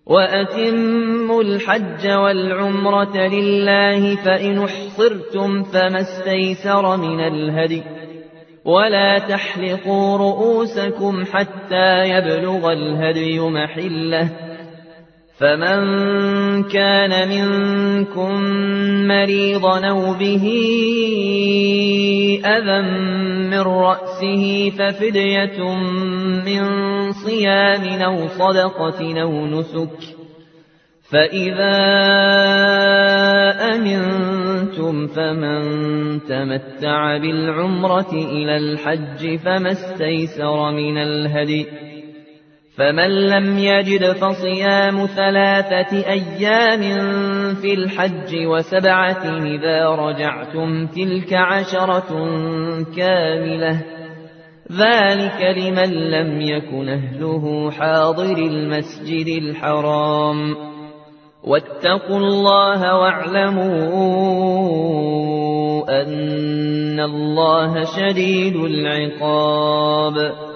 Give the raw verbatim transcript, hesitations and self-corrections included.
وأتموا الحج والعمرة لله فإن احصرتم فما استيسر من الهدي ولا تحلقوا رؤوسكم حتى يبلغ الهدي محله فمن كان منكم مريضا أو به أذى من رأسه ففدية من صيام أو صدقة أو نسك فإذا أمنتم فمن تمتع بالعمرة إلى الحج فما استيسر من الهدي فمن لم يجد فصيام ثلاثة أيام في الحج وسبعة إذا رجعتم تلك عشرة كاملة ذلك لمن لم يكن أهله حاضر المسجد الحرام واتقوا الله واعلموا أن الله شديد العقاب